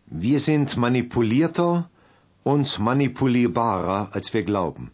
Wir sind manipulierter und manipulierbarer, als wir glauben.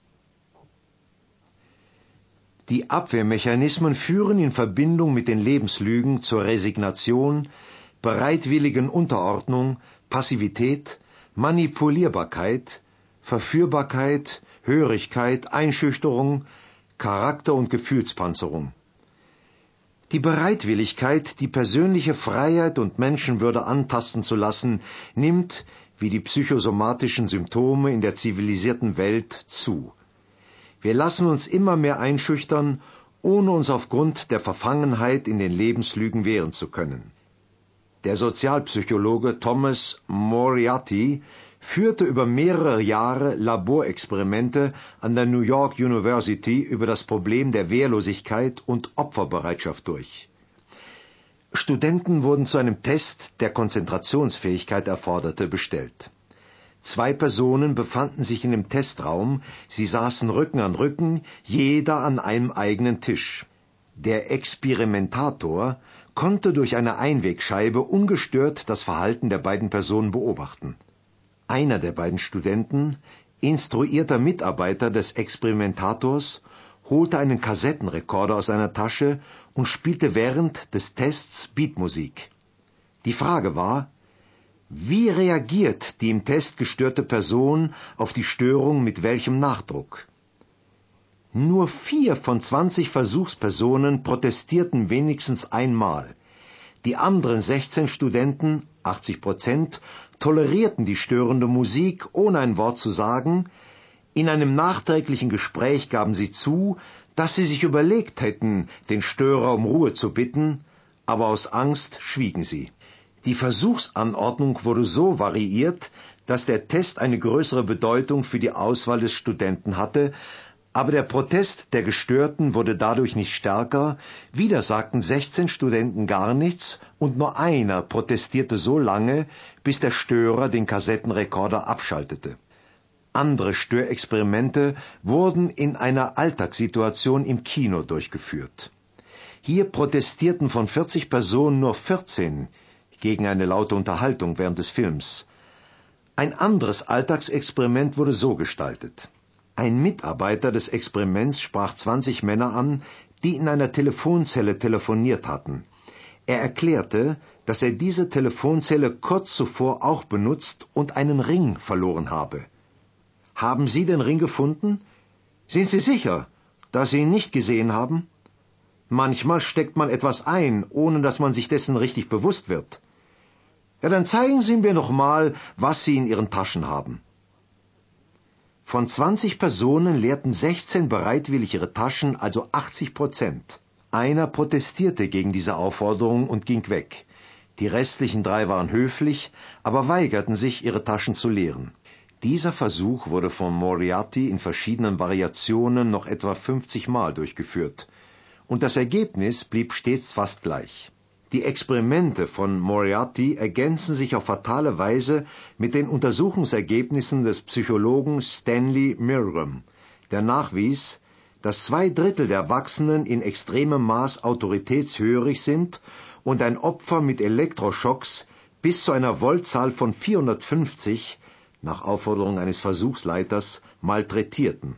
Die Abwehrmechanismen führen in Verbindung mit den Lebenslügen zur Resignation, bereitwilligen Unterordnung, Passivität, Manipulierbarkeit, Verführbarkeit, Hörigkeit, Einschüchterung, Charakter- und Gefühlspanzerung. Die Bereitwilligkeit, die persönliche Freiheit und Menschenwürde antasten zu lassen, nimmt, wie die psychosomatischen Symptome in der zivilisierten Welt, zu. Wir lassen uns immer mehr einschüchtern, ohne uns aufgrund der Verfangenheit in den Lebenslügen wehren zu können. Der Sozialpsychologe Thomas Moriarty führte über mehrere Jahre Laborexperimente an der New York University über das Problem der Wehrlosigkeit und Opferbereitschaft durch. Studenten wurden zu einem Test, der Konzentrationsfähigkeit erforderte, bestellt. 2 Personen befanden sich in dem Testraum, sie saßen Rücken an Rücken, jeder an einem eigenen Tisch. Der Experimentator konnte durch eine Einwegscheibe ungestört das Verhalten der beiden Personen beobachten. Einer der beiden Studenten, instruierter Mitarbeiter des Experimentators, holte einen Kassettenrekorder aus seiner Tasche und spielte während des Tests Beatmusik. Die Frage war: Wie reagiert die im Test gestörte Person auf die Störung mit welchem Nachdruck? Nur 4 von 20 Versuchspersonen protestierten wenigstens einmal. Die anderen 16 Studenten, 80%, tolerierten die störende Musik, ohne ein Wort zu sagen. In einem nachträglichen Gespräch gaben sie zu, dass sie sich überlegt hätten, den Störer um Ruhe zu bitten, aber aus Angst schwiegen sie. Die Versuchsanordnung wurde so variiert, dass der Test eine größere Bedeutung für die Auswahl des Studenten hatte, aber der Protest der Gestörten wurde dadurch nicht stärker. Wieder sagten 16 Studenten gar nichts und nur einer protestierte so lange, bis der Störer den Kassettenrekorder abschaltete. Andere Störexperimente wurden in einer Alltagssituation im Kino durchgeführt. Hier protestierten von 40 Personen nur 14 gegen eine laute Unterhaltung während des Films. Ein anderes Alltagsexperiment wurde so gestaltet: Ein Mitarbeiter des Experiments sprach 20 Männer an, die in einer Telefonzelle telefoniert hatten. Er erklärte, dass er diese Telefonzelle kurz zuvor auch benutzt und einen Ring verloren habe. »Haben Sie den Ring gefunden? Sind Sie sicher, dass Sie ihn nicht gesehen haben? Manchmal steckt man etwas ein, ohne dass man sich dessen richtig bewusst wird. Ja, dann zeigen Sie mir doch mal, was Sie in Ihren Taschen haben.« Von 20 Personen leerten 16 bereitwillig ihre Taschen, also 80%. Einer protestierte gegen diese Aufforderung und ging weg. Die restlichen 3 waren höflich, aber weigerten sich, ihre Taschen zu leeren. Dieser Versuch wurde von Moriarty in verschiedenen Variationen noch etwa 50 Mal durchgeführt. Und das Ergebnis blieb stets fast gleich. Die Experimente von Moriarty ergänzen sich auf fatale Weise mit den Untersuchungsergebnissen des Psychologen Stanley Milgram, der nachwies, dass 2/3 der Erwachsenen in extremem Maß autoritätshörig sind und ein Opfer mit Elektroschocks bis zu einer Voltzahl von 450, nach Aufforderung eines Versuchsleiters, malträtierten.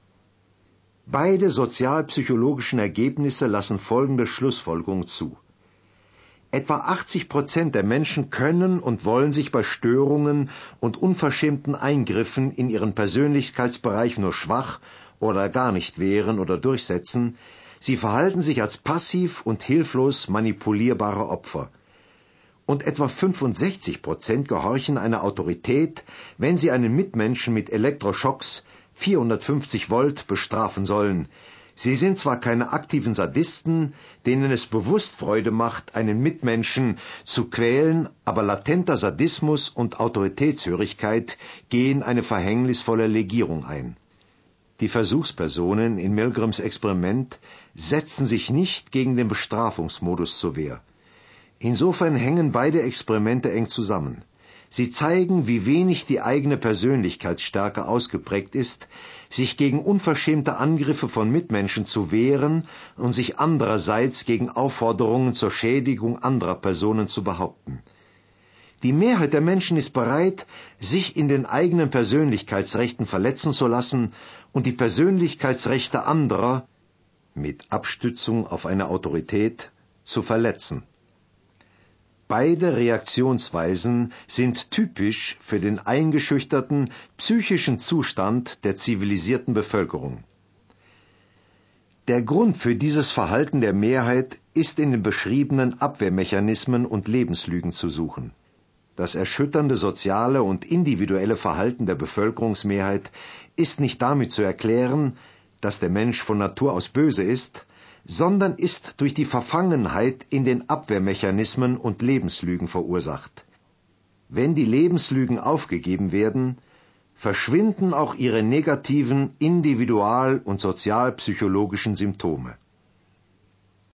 Beide sozialpsychologischen Ergebnisse lassen folgende Schlussfolgerung zu: Etwa 80% der Menschen können und wollen sich bei Störungen und unverschämten Eingriffen in ihren Persönlichkeitsbereich nur schwach oder gar nicht wehren oder durchsetzen. Sie verhalten sich als passiv und hilflos manipulierbare Opfer. Und etwa 65% gehorchen einer Autorität, wenn sie einen Mitmenschen mit Elektroschocks 450 Volt bestrafen sollen. Sie sind zwar keine aktiven Sadisten, denen es bewusst Freude macht, einen Mitmenschen zu quälen, aber latenter Sadismus und Autoritätshörigkeit gehen eine verhängnisvolle Legierung ein. Die Versuchspersonen in Milgrams Experiment setzen sich nicht gegen den Bestrafungsmodus zur Wehr. Insofern hängen beide Experimente eng zusammen. Sie zeigen, wie wenig die eigene Persönlichkeitsstärke ausgeprägt ist, sich gegen unverschämte Angriffe von Mitmenschen zu wehren und sich andererseits gegen Aufforderungen zur Schädigung anderer Personen zu behaupten. Die Mehrheit der Menschen ist bereit, sich in den eigenen Persönlichkeitsrechten verletzen zu lassen und die Persönlichkeitsrechte anderer, mit Abstützung auf eine Autorität, zu verletzen. Beide Reaktionsweisen sind typisch für den eingeschüchterten psychischen Zustand der zivilisierten Bevölkerung. Der Grund für dieses Verhalten der Mehrheit ist in den beschriebenen Abwehrmechanismen und Lebenslügen zu suchen. Das erschütternde soziale und individuelle Verhalten der Bevölkerungsmehrheit ist nicht damit zu erklären, dass der Mensch von Natur aus böse ist, sondern ist durch die Verfangenheit in den Abwehrmechanismen und Lebenslügen verursacht. Wenn die Lebenslügen aufgegeben werden, verschwinden auch ihre negativen individual- und sozialpsychologischen Symptome.